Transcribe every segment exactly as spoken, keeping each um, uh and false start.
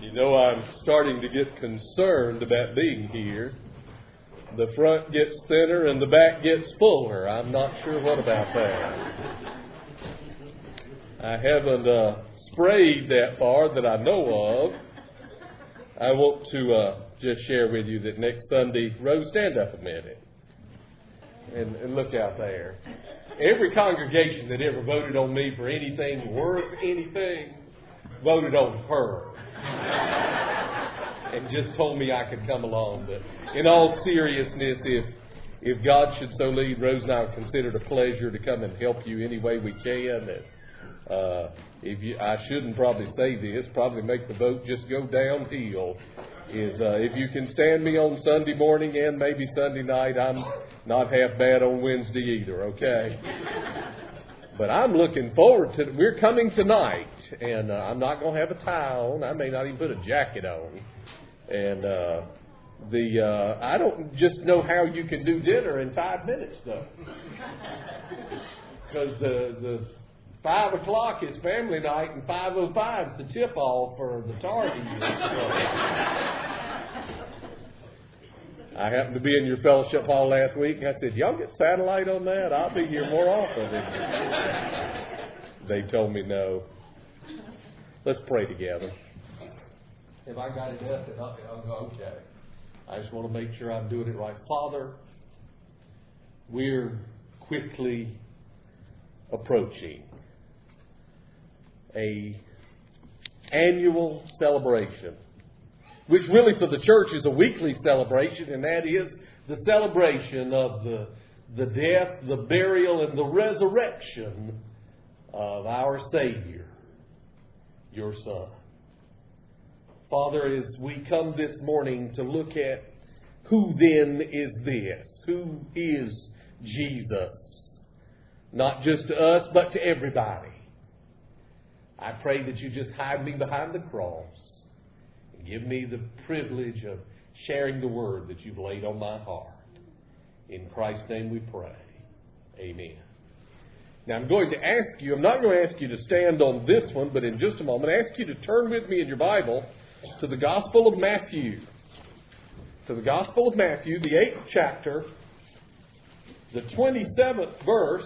You know, I'm starting to get concerned about being here. The front gets thinner and the back gets fuller. I'm not sure what about that. I haven't uh, sprayed that far that I know of. I want to uh, just share with you that next Sunday, Rose, stand up a minute and, and look out there. Every congregation that ever voted on me for anything worth anything voted on her. And just told me I could come along. But in all seriousness, if if God should so lead, Rose and I would consider it a pleasure to come and help you any way we can. And uh, if you, I shouldn't probably say this, probably make the vote just go downhill. Is uh, if you can stand me on Sunday morning and maybe Sunday night, I'm not half bad on Wednesday either. Okay. But I'm looking forward to it. We're coming tonight, and uh, I'm not going to have a tie on. I may not even put a jacket on. And uh, the uh, I don't just know how you can do dinner in five minutes, though. Because the, the five o'clock is family night, and five oh five is the tip-off for the tardy. I happened to be in your fellowship hall last week, and I said, y'all get satellite on that? I'll be here more often. They told me no. Let's pray together. If I got it up, then I'll, I'll go, okay. I just want to make sure I'm doing it right. Father, we're quickly approaching a annual celebration, which really for the church is a weekly celebration, and that is the celebration of the, the death, the burial, and the resurrection of our Savior, your Son. Father, as we come this morning to look at who then is this, who is Jesus, not just to us, but to everybody, I pray that you just hide me behind the cross. Give me the privilege of sharing the word that you've laid on my heart. In Christ's name we pray. Amen. Now I'm going to ask you, I'm not going to ask you to stand on this one, but in just a moment, I ask you to turn with me in your Bible to the Gospel of Matthew. To the Gospel of Matthew, the eighth chapter, the twenty-seventh verse.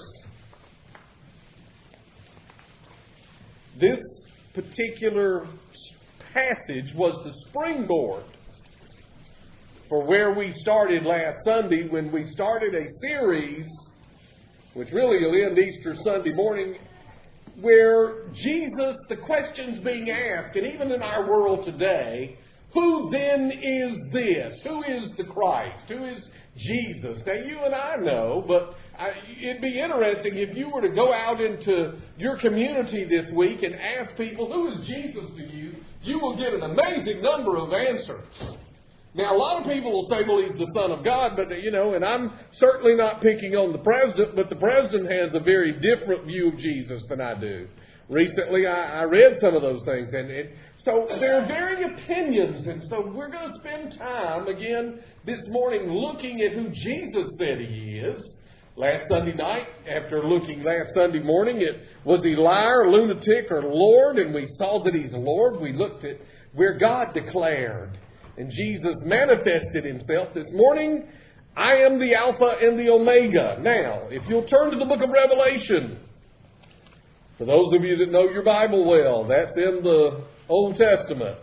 This particular passage was the springboard for where we started last Sunday when we started a series, which really will end Easter Sunday morning, where Jesus, the questions being asked, and even in our world today, who then is this? Who is the Christ? Who is Jesus? Now you and I know, but I, it'd be interesting if you were to go out into your community this week and ask people, who is Jesus to you? You will get an amazing number of answers. Now, a lot of people will say, well, he's the Son of God, but, you know, and I'm certainly not picking on the president, but the president has a very different view of Jesus than I do. Recently, I, I read some of those things, and it, so there are varying opinions, and so we're going to spend time, again, this morning looking at who Jesus said he is. Last Sunday night, after looking last Sunday morning at was he liar, lunatic, or Lord, and we saw that he's Lord. We looked at where God declared, and Jesus manifested himself. This morning, I am the Alpha and the Omega. Now, if you'll turn to the book of Revelation, for those of you that know your Bible well, that's in the Old Testament.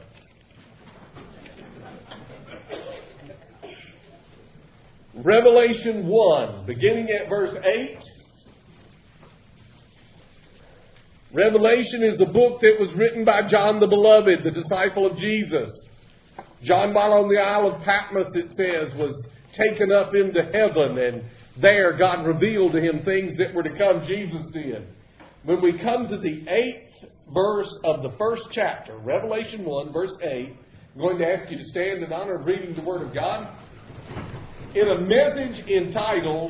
Revelation one, beginning at verse eight. Revelation is the book that was written by John the Beloved, the disciple of Jesus. John, while on the Isle of Patmos, it says, was taken up into heaven, and there God revealed to him things that were to come. Jesus did. When we come to the eighth verse of the first chapter, Revelation one, verse eight, I'm going to ask you to stand in honor of reading the Word of God. In a message entitled,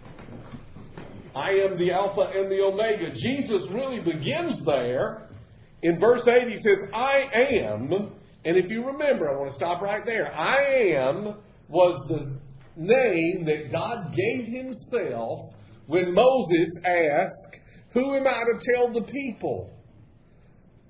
I am the Alpha and the Omega, Jesus really begins there. In verse eight, he says, I am, and if you remember, I want to stop right there. I am was the name that God gave himself when Moses asked, who am I to tell the people?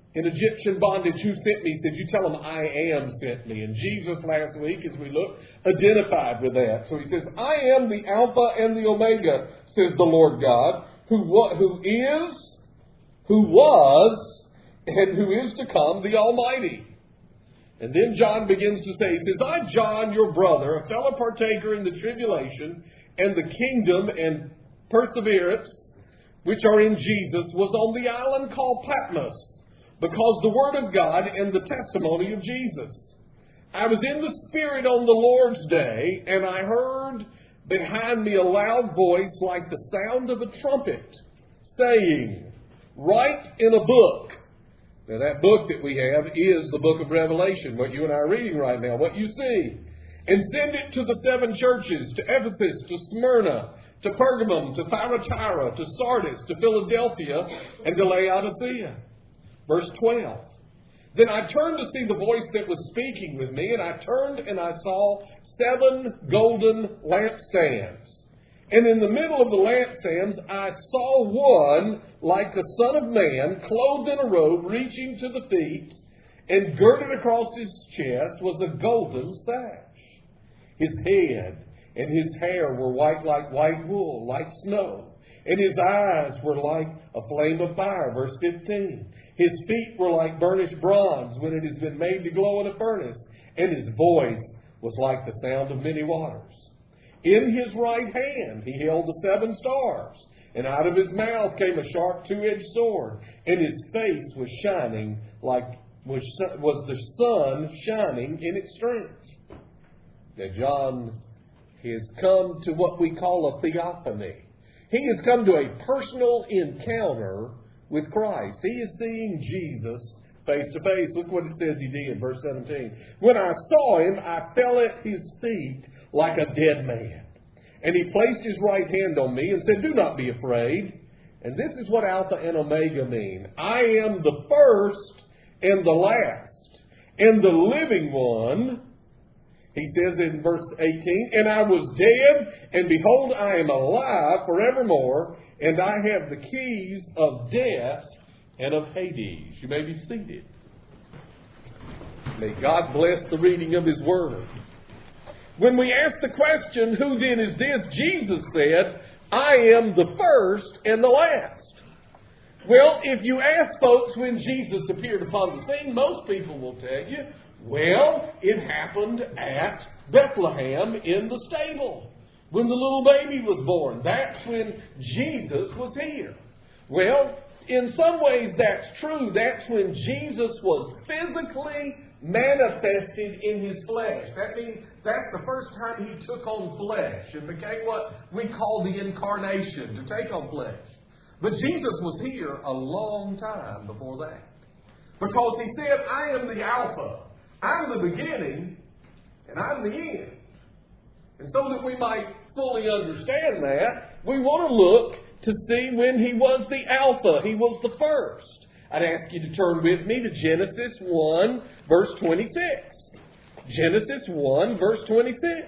in Egyptian bondage, who sent me? He said, you tell them I am sent me. And Jesus last week, as we looked, identified with that. So he says, I am the Alpha and the Omega, says the Lord God, who, who is, who was, and who is to come, the Almighty. And then John begins to say, he says, I, John, your brother, a fellow partaker in the tribulation and the kingdom and perseverance, which are in Jesus, was on the island called Patmos, because the Word of God and the testimony of Jesus. I was in the Spirit on the Lord's day, and I heard behind me a loud voice like the sound of a trumpet, saying, write in a book. Now that book that we have is the book of Revelation, what you and I are reading right now, what you see. And send it to the seven churches, to Ephesus, to Smyrna, to Pergamum, to Thyatira, to Sardis, to Philadelphia, and to Laodicea. Verse twelve. Then I turned to see the voice that was speaking with me, and I turned and I saw seven golden lampstands. And in the middle of the lampstands I saw one like the Son of Man, clothed in a robe reaching to the feet, and girded across his chest was a golden sash. His head and his hair were white like white wool, like snow. And his eyes were like a flame of fire. Verse fifteen. His feet were like burnished bronze when it has been made to glow in a furnace. And his voice was like the sound of many waters. In his right hand he held the seven stars. And out of his mouth came a sharp two-edged sword. And his face was shining like was, was the sun shining in its strength. Now John has come to what we call a theophany. He has come to a personal encounter with Christ. He is seeing Jesus face to face. Look what it says he did, verse seventeen. When I saw him, I fell at his feet like a dead man. And he placed his right hand on me and said, do not be afraid. And this is what Alpha and Omega mean. I am the first and the last, and the living one. He says in verse eighteen, and I was dead, and behold, I am alive forevermore, and I have the keys of death and of Hades. You may be seated. May God bless the reading of His Word. When we ask the question, who then is this? Jesus said, I am the first and the last. Well, if you ask folks when Jesus appeared upon the scene, most people will tell you, well, it happened at Bethlehem in the stable when the little baby was born. That's when Jesus was here. Well, in some ways that's true. That's when Jesus was physically manifested in His flesh. That means that's the first time He took on flesh and became what we call the incarnation, to take on flesh. But Jesus was here a long time before that. Because He said, I am the Alpha. I'm the beginning, and I'm the end. And so that we might fully understand that, we want to look to see when He was the Alpha. He was the first. I'd ask you to turn with me to Genesis one, verse twenty-six. Genesis one, verse twenty-six.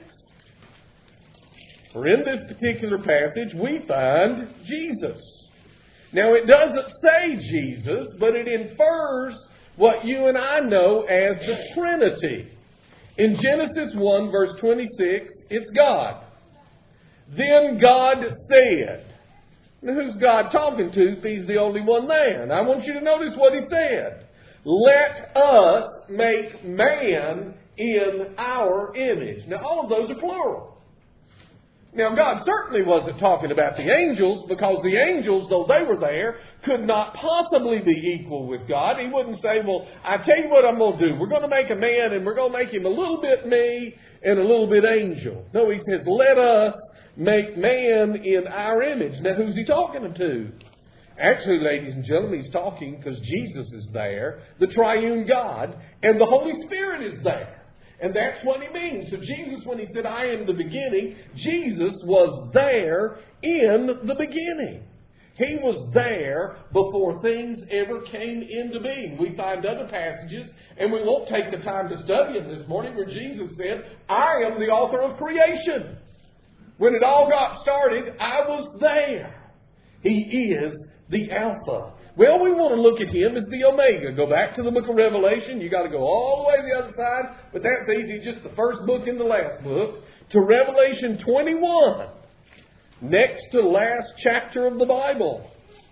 For in this particular passage, we find Jesus. Now, it doesn't say Jesus, but it infers what you and I know as the Trinity. In Genesis one, verse twenty-six, it's God. Then God said. Now, who's God talking to if He's the only one there? And I want you to notice what He said. Let us make man in our image. Now, all of those are plural. Now, God certainly wasn't talking about the angels, because the angels, though they were there, could not possibly be equal with God. He wouldn't say, well, I tell you what I'm going to do. We're going to make a man, and we're going to make him a little bit me and a little bit angel. No, He says, let us make man in our image. Now, who's He talking to? Actually, ladies and gentlemen, He's talking because Jesus is there, the triune God, and the Holy Spirit is there. And that's what He means. So Jesus, when He said, I am the beginning, Jesus was there in the beginning. He was there before things ever came into being. We find other passages, and we won't take the time to study them this morning, where Jesus said, I am the author of creation. When it all got started, I was there. He is the Alpha. Well, we want to look at Him as the Omega. Go back to the book of Revelation. You got to go all the way to the other side, but that's easy. Just the first book and the last book. To Revelation twenty-one. Next to last chapter of the Bible.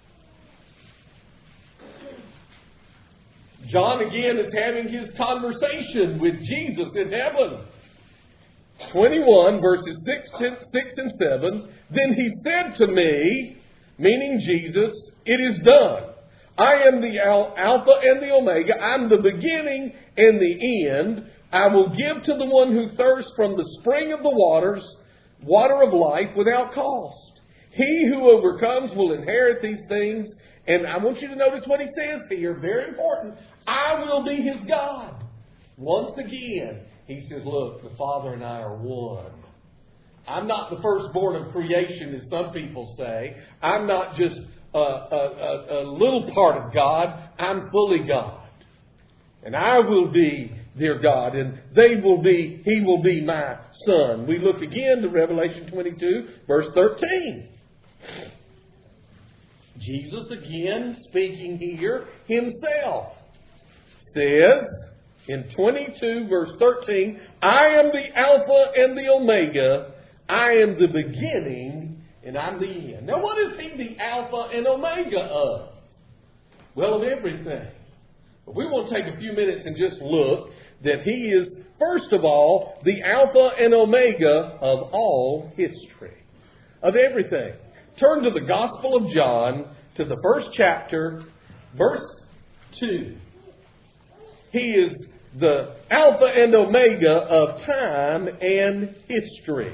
John again is having his conversation with Jesus in heaven. twenty-one, verses six and seven. Then He said to me, meaning Jesus, it is done. I am the Alpha and the Omega. I'm the beginning and the end. I will give to the one who thirsts from the spring of the waters, water of life without cost. He who overcomes will inherit these things. And I want you to notice what He says here. Very important. I will be his God. Once again, He says, look, the Father and I are one. I'm not the firstborn of creation, as some people say. I'm not just a, a, a, a little part of God. I'm fully God. And I will be their God, and they will be, He will be my Son. We look again to Revelation twenty-two, verse thirteen. Jesus again speaking here Himself says in twenty-two verse thirteen, I am the Alpha and the Omega. I am the beginning and I'm the end. Now what is He the Alpha and Omega of? Well, of everything. But we want to take a few minutes and just look that He is, first of all, the Alpha and Omega of all history. Of everything. Turn to the Gospel of John, to the first chapter, verse two. He is the Alpha and Omega of time and history.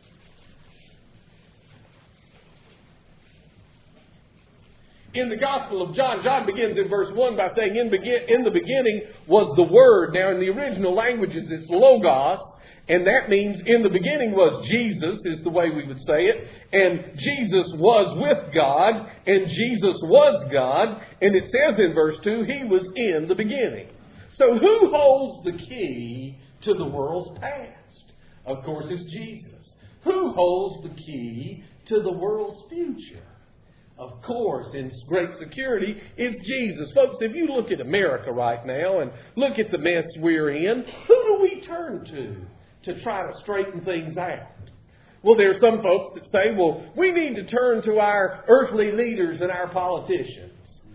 In the Gospel of John, John begins in verse one by saying, in, begin, in the beginning was the Word. Now in the original languages it's Logos. And that means in the beginning was Jesus, is the way we would say it. And Jesus was with God. And Jesus was God. And it says in verse two, He was in the beginning. So who holds the key to the world's past? Of course, it's Jesus. Who holds the key to the world's future? Of course, in great security, it's Jesus. Folks, if you look at America right now and look at the mess we're in, who do we turn to to try to straighten things out? Well, there are some folks that say, well, we need to turn to our earthly leaders and our politicians.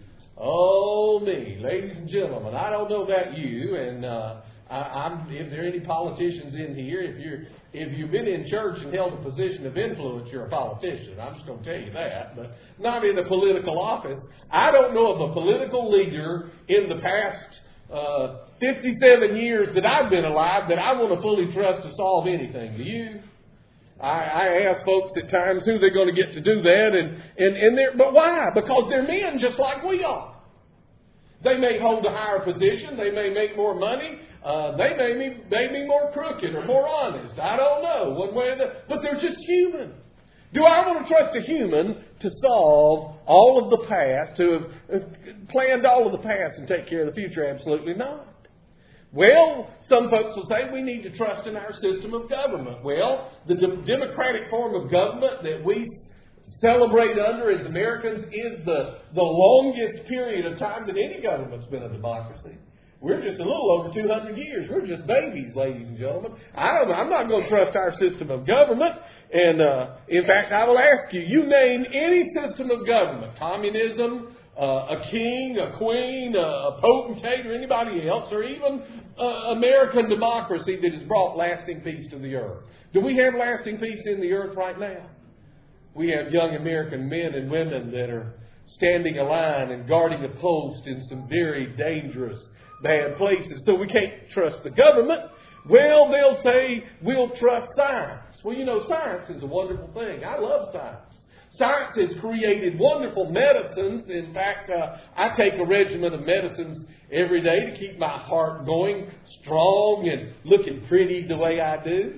Oh, me, ladies and gentlemen, I don't know about you, and uh, I, I'm, if there are any politicians in here, if you're if you've been in church and held a position of influence, you're a politician. I'm just going to tell you that, but not in a political office. I don't know of a political leader in the past uh, fifty-seven years that I've been alive that I want to fully trust to solve anything. Do you? I, I ask folks at times who they're going to get to do that, and, and, and they're, but why? Because they're men just like we are. They may hold a higher position. They may make more money. Uh, they may be, may be more crooked or more honest. I don't know, one way or the other. But they're just human. Do I want to trust a human to solve all of the past, to have planned all of the past and take care of the future? Absolutely not. Well, some folks will say we need to trust in our system of government. Well, the de- democratic form of government that we celebrate under as Americans is the, the longest period of time that any government's been a democracy. We're just a little over two hundred years. We're just babies, ladies and gentlemen. I don't, I'm not going to trust our system of government. And uh, in fact, I will ask you, you name any system of government, communism, uh, a king, a queen, a potentate, or anybody else, or even uh, American democracy that has brought lasting peace to the earth. Do we have lasting peace in the earth right now? We have young American men and women that are standing a line and guarding a post in some very dangerous, bad places. So we can't trust the government. Well, they'll say we'll trust science. Well, you know, science is a wonderful thing. I love science. Science has created wonderful medicines. In fact, uh, I take a regimen of medicines every day to keep my heart going strong and looking pretty the way I do.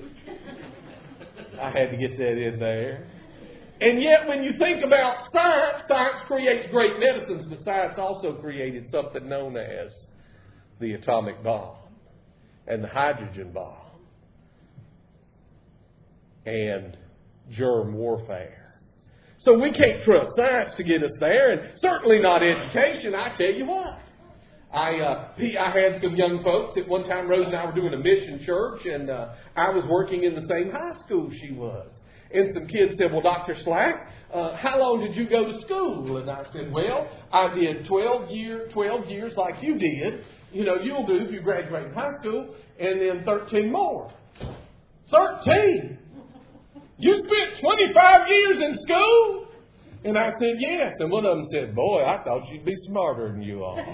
I had to get that in there. And yet, when you think about science, science creates great medicines, but science also created something known as the atomic bomb and the hydrogen bomb and germ warfare. So we can't trust science to get us there, and certainly not education. I tell you what. I uh, I had some young folks. At one time, Rose and I were doing a mission church, and uh, I was working in the same high school she was. And some kids said, well, Doctor Slack, uh, how long did you go to school? And I said, well, I did twelve, year, twelve years like you did. You know, you'll do if you graduate from high school, and then thirteen more. thirteen? You spent twenty-five years in school? And I said, yes. And one of them said, boy, I thought you'd be smarter than you are.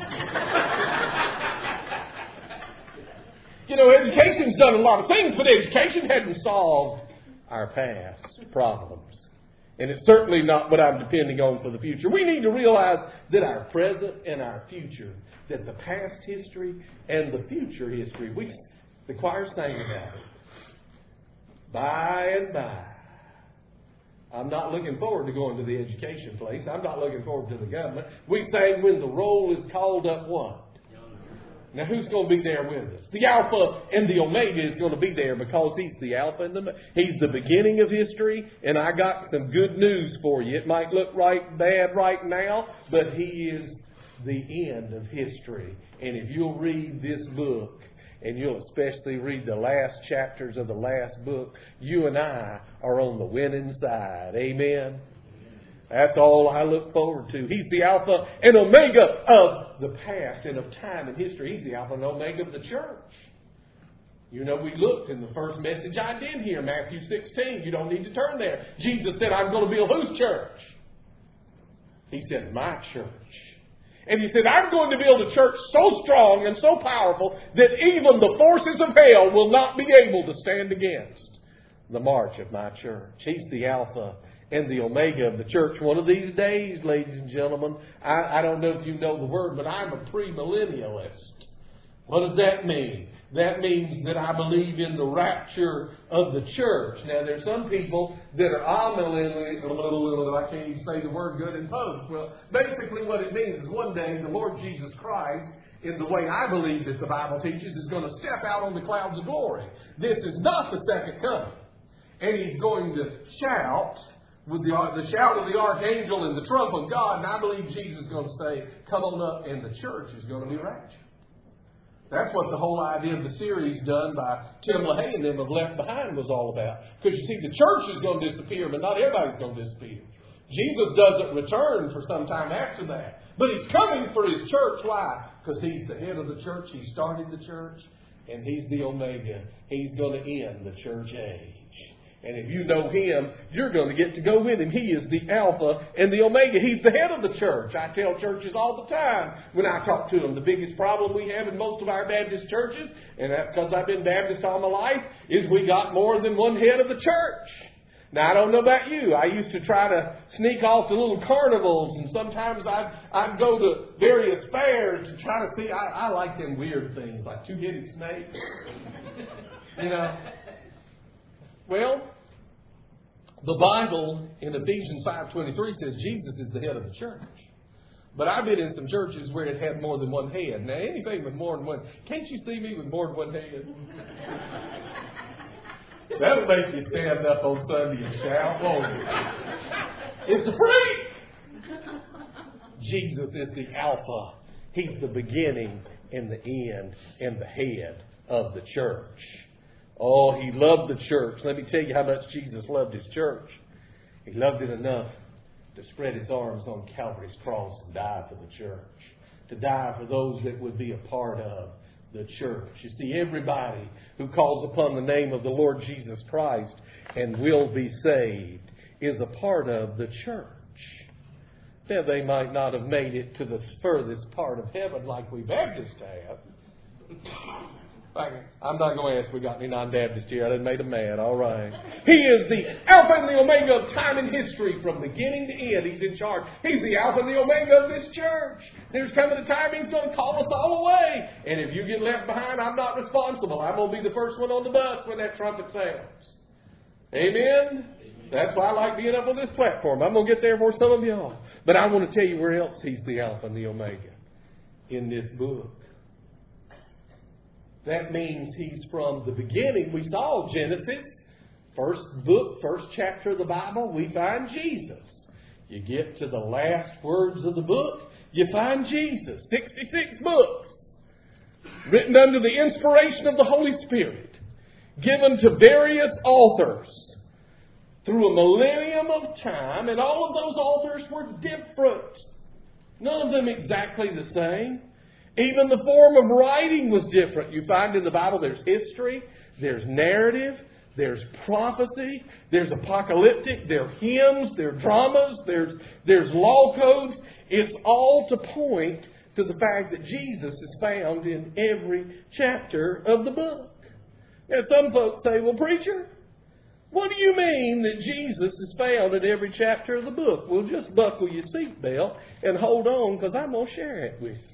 You know, education's done a lot of things, but education hadn't solved our past problems. And it's certainly not what I'm depending on for the future. We need to realize that our present and our future, that the past history and the future history, we, the choir sang about it. By and by. I'm not looking forward to going to the education place. I'm not looking forward to the government. We sang when the roll is called up what? Now who's going to be there with us? The Alpha and the Omega is going to be there because He's the Alpha and the Omega. He's the beginning of history, and I got some good news for you. It might look right bad right now, but He is the end of history. And if you'll read this book, and you'll especially read the last chapters of the last book, you and I are on the winning side. Amen? That's all I look forward to. He's the Alpha and Omega of the past and of time and history. He's the Alpha and Omega of the church. You know, we looked in the first message I did here, Matthew sixteen. You don't need to turn there. Jesus said, I'm going to build whose church? He said, my church. And He said, I'm going to build a church so strong and so powerful that even the forces of hell will not be able to stand against the march of my church. He's the Alpha and the Omega of the church. One of these days, ladies and gentlemen, I, I don't know if you know the word, but I'm a premillennialist. What does that mean? That means that I believe in the rapture of the church. Now, there's some people that are amillennial. I can't even say the word good in post. Well, basically what it means is one day the Lord Jesus Christ, in the way I believe that the Bible teaches, is going to step out on the clouds of glory. This is not the second coming. And He's going to shout with the, the shout of the archangel and the trump of God. And I believe Jesus is going to say, come on up, and the church is going to be raptured. That's what the whole idea of the series done by Tim LaHaye and them of Left Behind was all about. Because you see, the church is going to disappear, but not everybody's going to disappear. Jesus doesn't return for some time after that. But He's coming for His church. Why? Because He's the head of the church. He started the church. And He's the Omega. He's going to end the church age. And if you know Him, you're going to get to go with Him. He is the Alpha and the Omega. He's the head of the church. I tell churches all the time when I talk to them, the biggest problem we have in most of our Baptist churches, and that's because I've been Baptist all my life, is we got more than one head of the church. Now, I don't know about you. I used to try to sneak off to little carnivals, and sometimes I'd, I'd go to various fairs to try to see. I, I like them weird things, like two-headed snakes. You know. Well, the Bible in Ephesians five twenty-three says Jesus is the head of the church. But I've been in some churches where it had more than one head. Now, anything with more than one, can't you see me with more than one head? That'll make you stand up on Sunday and shout, won't it? It's free! Jesus is the Alpha. He's the beginning and the end and the head of the church. Oh, He loved the church. Let me tell you how much Jesus loved His church. He loved it enough to spread His arms on Calvary's cross and die for the church. To die for those that would be a part of the church. You see, everybody who calls upon the name of the Lord Jesus Christ and will be saved is a part of the church. Now, they might not have made it to the furthest part of heaven like we Baptists have. I'm not going to ask if we got any non-Baptists here. I didn't make them mad. All right. He is the Alpha and the Omega of time and history from beginning to end. He's in charge. He's the Alpha and the Omega of this church. There's coming a time He's going to call us all away. And if you get left behind, I'm not responsible. I'm going to be the first one on the bus when that trumpet sounds. Amen? That's why I like being up on this platform. I'm going to get there before some of y'all. But I want to tell you where else He's the Alpha and the Omega. In this book. That means He's from the beginning. We saw Genesis, first book, first chapter of the Bible, we find Jesus. You get to the last words of the book, you find Jesus. sixty-six books, written under the inspiration of the Holy Spirit, given to various authors through a millennium of time, and all of those authors were different. None of them exactly the same. Even the form of writing was different. You find in the Bible there's history, there's narrative, there's prophecy, there's apocalyptic, there are hymns, there are dramas, there's, there's law codes. It's all to point to the fact that Jesus is found in every chapter of the book. Now some folks say, well, preacher, what do you mean that Jesus is found in every chapter of the book? Well, just buckle your seatbelt and hold on, because I'm going to share it with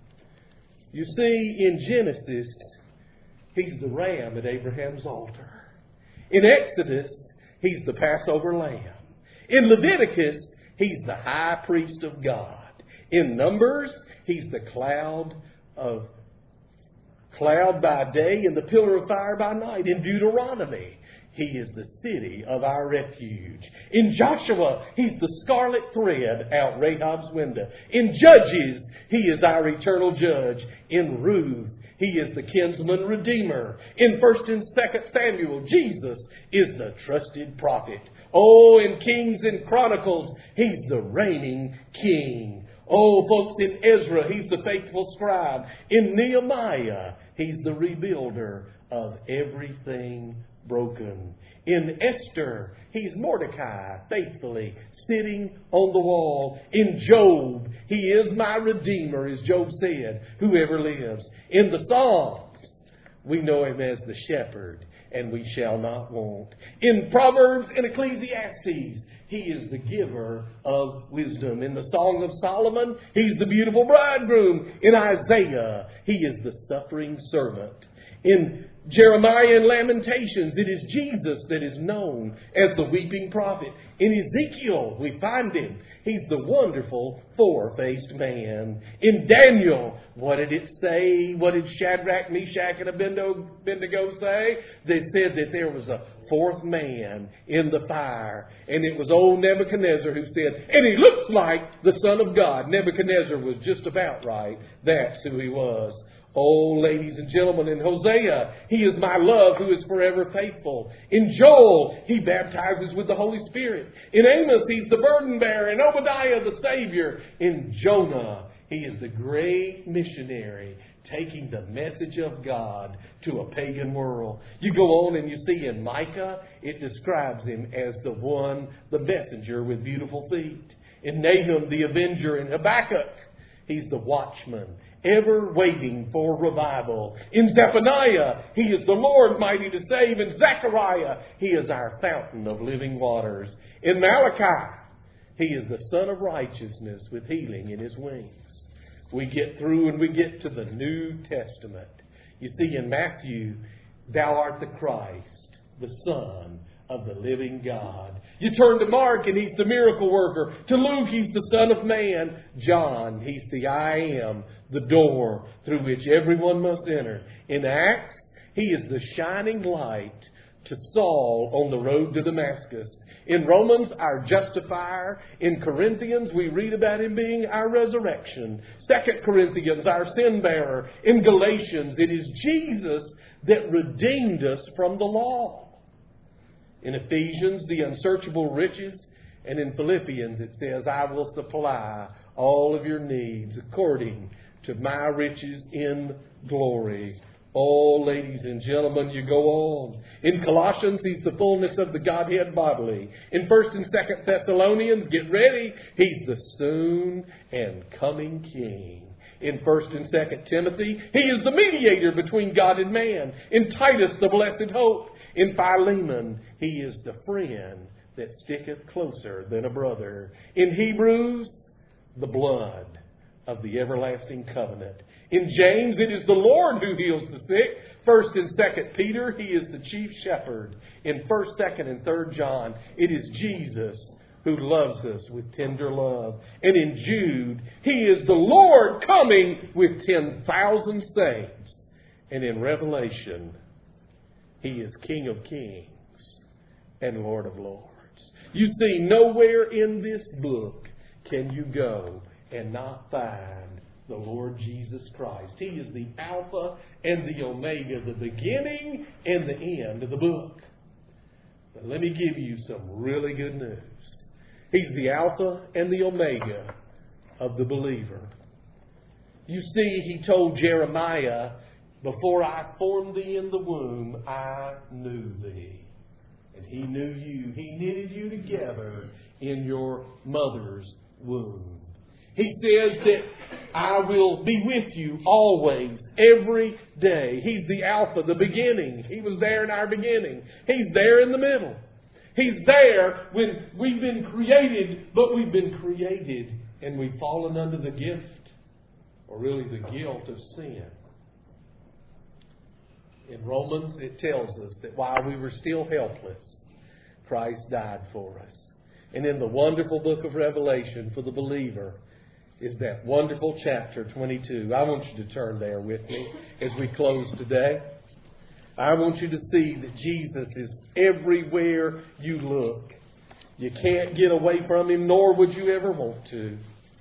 you. You see, in Genesis, He's the ram at Abraham's altar. In Exodus, He's the Passover lamb. In Leviticus, He's the high priest of God. In Numbers, He's the cloud of cloud by day and the pillar of fire by night. In Deuteronomy, He is the city of our refuge. In Joshua, He's the scarlet thread out Rahab's window. In Judges, He is our eternal judge. In Ruth, He is the kinsman redeemer. In First and Second Samuel, Jesus is the trusted prophet. Oh, in Kings and Chronicles, He's the reigning king. Oh, folks, in Ezra, He's the faithful scribe. In Nehemiah, He's the rebuilder of everything broken. In Esther, He's Mordecai, faithfully sitting on the wall. In Job, He is my Redeemer, as Job said, whoever lives. In the Psalms, we know Him as the shepherd, and we shall not want. In Proverbs and Ecclesiastes, He is the giver of wisdom. In the Song of Solomon, He's the beautiful bridegroom. In Isaiah, He is the suffering servant. In Jeremiah and Lamentations, it is Jesus that is known as the weeping prophet. In Ezekiel, we find Him. He's the wonderful four-faced man. In Daniel, what did it say? What did Shadrach, Meshach, and Abednego say? They said that there was a fourth man in the fire. And it was old Nebuchadnezzar who said, and he looks like the Son of God. Nebuchadnezzar was just about right. That's who he was. Oh, ladies and gentlemen, in Hosea, He is my love who is forever faithful. In Joel, He baptizes with the Holy Spirit. In Amos, He's the burden bearer. In Obadiah, the Savior. In Jonah, He is the great missionary taking the message of God to a pagan world. You go on and you see in Micah, it describes Him as the one, the messenger with beautiful feet. In Nahum, the avenger. In Habakkuk, He's the watchman, ever waiting for revival. In Zephaniah, He is the Lord mighty to save. In Zechariah, He is our fountain of living waters. In Malachi, He is the Son of righteousness with healing in His wings. We get through and we get to the New Testament. You see, in Matthew, Thou art the Christ, the Son of the living God. You turn to Mark and He's the miracle worker. To Luke, He's the Son of Man. John, He's the I Am, the door through which everyone must enter. In Acts, He is the shining light to Saul on the road to Damascus. In Romans, our justifier. In Corinthians, we read about Him being our resurrection. Second Corinthians, our sin bearer. In Galatians, it is Jesus that redeemed us from the law. In Ephesians, the unsearchable riches. And in Philippians, it says, I will supply all of your needs according to my riches in glory. Oh, ladies and gentlemen, you go on. In Colossians, He's the fullness of the Godhead bodily. In First and Second Thessalonians, get ready, He's the soon and coming King. In First and Second Timothy, He is the mediator between God and man. In Titus, the blessed hope. In Philemon, He is the friend that sticketh closer than a brother. In Hebrews, the blood of the everlasting covenant. In James, it is the Lord who heals the sick. First and Second Peter, He is the chief shepherd. In First, Second, and Third John, it is Jesus who loves us with tender love. And in Jude, He is the Lord coming with ten thousand saints. And in Revelation, He is King of kings and Lord of lords. You see, nowhere in this book can you go and not find the Lord Jesus Christ. He is the Alpha and the Omega, the beginning and the end of the book. But let me give you some really good news. He's the Alpha and the Omega of the believer. You see, He told Jeremiah, before I formed thee in the womb, I knew thee. And He knew you. He knitted you together in your mother's womb. He says that I will be with you always, every day. He's the Alpha, the beginning. He was there in our beginning. He's there in the middle. He's there when we've been created, but we've been created and we've fallen under the gift, or really the guilt of sin. In Romans, it tells us that while we were still helpless, Christ died for us. And in the wonderful book of Revelation for the believer is that wonderful chapter twenty-two. I want you to turn there with me as we close today. I want you to see that Jesus is everywhere you look. You can't get away from Him, nor would you ever want to.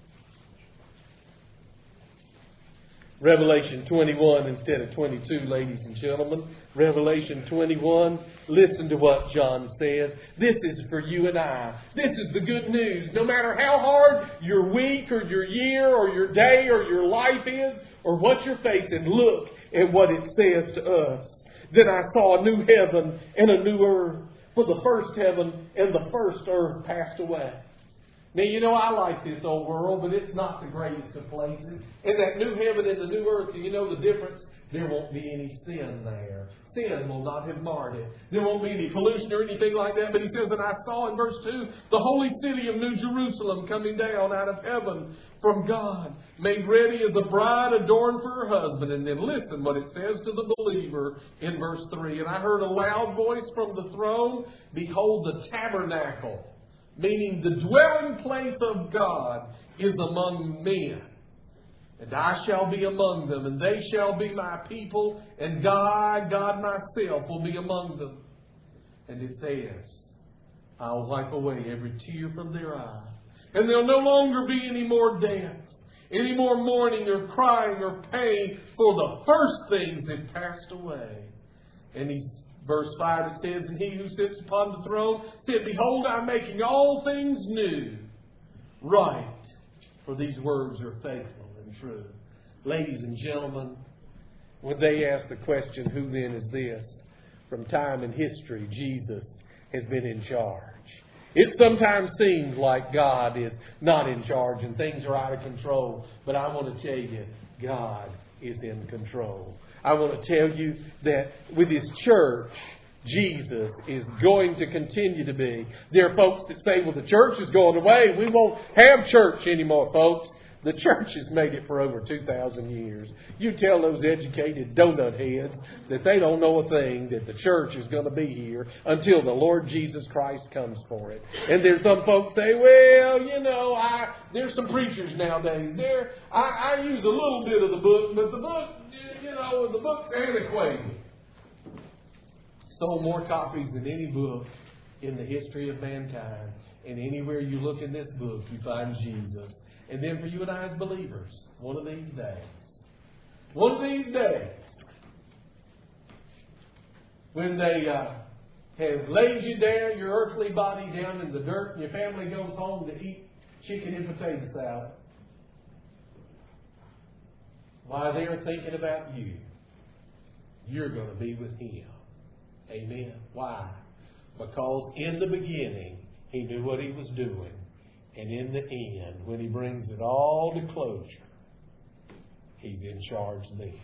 Revelation twenty-one instead of twenty-two, ladies and gentlemen. Revelation twenty-one. Listen to what John says. This is for you and I. This is the good news. No matter how hard your week or your year or your day or your life is or what you're facing, look at what it says to us. Then I saw a new heaven and a new earth. For the first heaven and the first earth passed away. Now, you know, I like this old world, but it's not the greatest of places. In that new heaven and the new earth, do you know the difference? There won't be any sin there. Sin will not have marred it. There won't be any pollution or anything like that. But he says, and I saw in verse two, the holy city of New Jerusalem coming down out of heaven from God, made ready as a bride adorned for her husband. And then listen what it says to the believer in verse three. And I heard a loud voice from the throne, behold, the tabernacle, meaning the dwelling place of God, is among men. And I shall be among them, and they shall be my people, and I, God myself, will be among them. And it says, I'll wipe away every tear from their eye. And there'll no longer be any more death, any more mourning or crying or pain, for the first things have passed away. And he, verse five, it says, and He who sits upon the throne said, behold, I'm making all things new. Right, for these words are faithful and true. Ladies and gentlemen, when they ask the question, who then is this? From time and history, Jesus has been in charge. It sometimes seems like God is not in charge and things are out of control. But I want to tell you, God is in control. I want to tell you that with His church, Jesus is going to continue to be. There are folks that say, well, the church is going away. We won't have church anymore, folks. The church has made it for over two thousand years. You tell those educated donut heads that they don't know a thing, that the church is going to be here until the Lord Jesus Christ comes for it. And there's some folks say, well, you know, I there's some preachers nowadays. There, I, I use a little bit of the book, but the book, you know, the book's antiquated. Sold more copies than any book in the history of mankind. And anywhere you look in this book, you find Jesus. And then for you and I as believers, one of these days, one of these days, when they uh, have laid you down, your earthly body down in the dirt, and your family goes home to eat chicken and potato salad, while they're thinking about you, you're going to be with Him. Amen. Why? Because in the beginning, He knew what He was doing. And in the end, when He brings it all to closure, He's in charge then.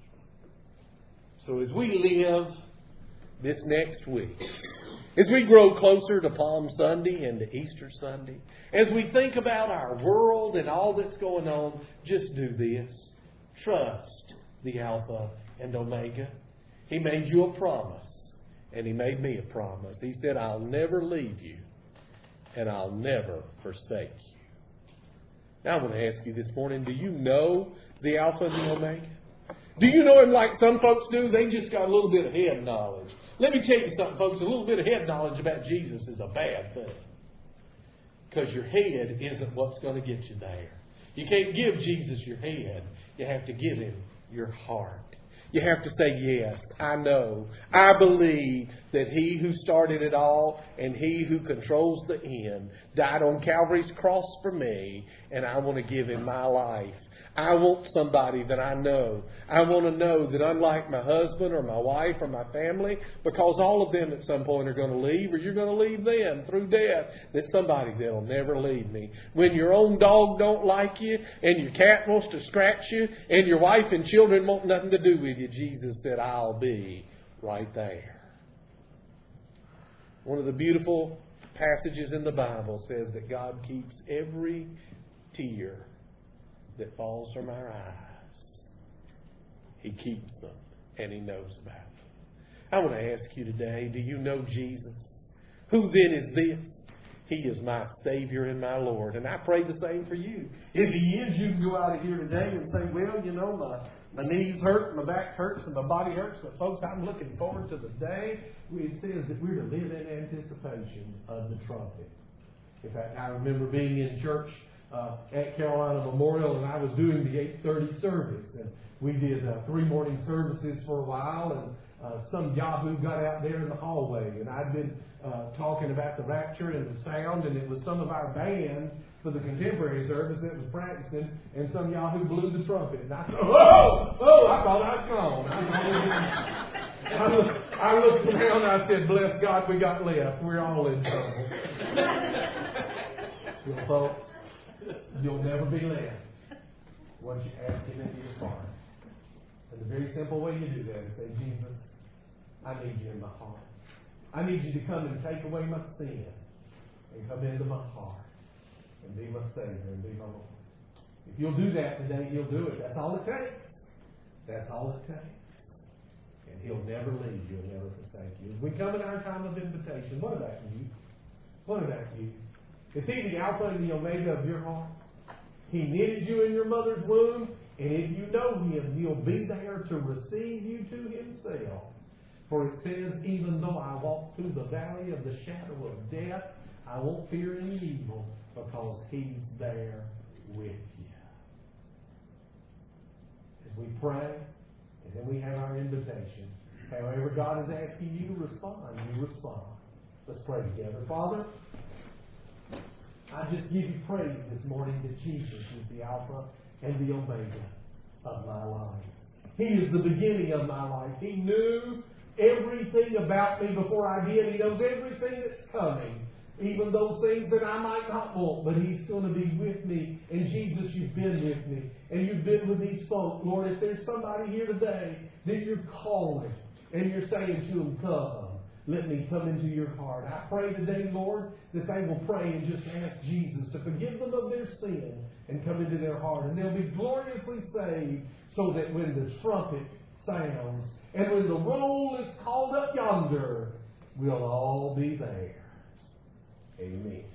So as we live this next week, as we grow closer to Palm Sunday and to Easter Sunday, as we think about our world and all that's going on, just do this. Trust the Alpha and Omega. He made you a promise, and He made me a promise. He said, I'll never leave you, and I'll never forsake you. Now I want to ask you this morning, do you know the Alpha and the Omega? Do you know Him like some folks do? They just got a little bit of head knowledge. Let me tell you something, folks. A little bit of head knowledge about Jesus is a bad thing. Because your head isn't what's going to get you there. You can't give Jesus your head. You have to give Him your heart. You have to say, yes, I know, I believe that He who started it all and He who controls the end died on Calvary's cross for me, and I want to give Him my life. I want somebody that I know. I want to know that unlike my husband or my wife or my family, because all of them at some point are going to leave, or you're going to leave them through death, that somebody that'll never leave me. When your own dog don't like you, and your cat wants to scratch you, and your wife and children want nothing to do with you, Jesus said, I'll be right there. One of the beautiful passages in the Bible says that God keeps every tear that falls from our eyes. He keeps them, and He knows about them. I want to ask you today, do you know Jesus? Who then is this? He is my Savior and my Lord. And I pray the same for you. If He is, you can go out of here today and say, well, you know, my, my knees hurt, my back hurts, and my body hurts. But folks, I'm looking forward to the day where it says that we're to live in anticipation of the trumpet. In fact, I remember being in church Uh, at Carolina Memorial, and I was doing the eight thirty service. And we did uh, three morning services for a while, and uh, some yahoo got out there in the hallway, and I'd been uh, talking about the rapture and the sound, and it was some of our band for the contemporary service that was practicing, and some yahoo blew the trumpet. And I said, oh, oh, I thought I was gone. I, I, looked, I looked around and I said, bless God, we got left. We're all in trouble. You know, folks, you'll never be led once you ask Him into your heart. And the very simple way you do that is say, Jesus, I need You in my heart. I need You to come and take away my sin and come into my heart and be my Savior and be my Lord. If you'll do that today, He'll do it. That's all it takes. That's all it takes. And He'll never leave you and never forsake you. As we come in our time of invitation, what about you? What about you? Is He the Alpha and the Omega of your heart? He knitted you in your mother's womb, and if you know Him, He'll be there to receive you to Himself. For it says, even though I walk through the valley of the shadow of death, I won't fear any evil, because He's there with you. As we pray, and then we have our invitation. However God is asking you to respond, you respond. Let's pray together. Father, I just give You praise this morning that Jesus is the Alpha and the Omega of my life. He is the beginning of my life. He knew everything about me before I did. He knows everything that's coming, even those things that I might not want, but He's going to be with me. And Jesus, You've been with me, and You've been with these folk. Lord, if there's somebody here today that You're calling, and You're saying to them, come, let me come into your heart. I pray today, Lord, that they will pray and just ask Jesus to forgive them of their sin and come into their heart. And they'll be gloriously saved, so that when the trumpet sounds and when the roll is called up yonder, we'll all be there. Amen.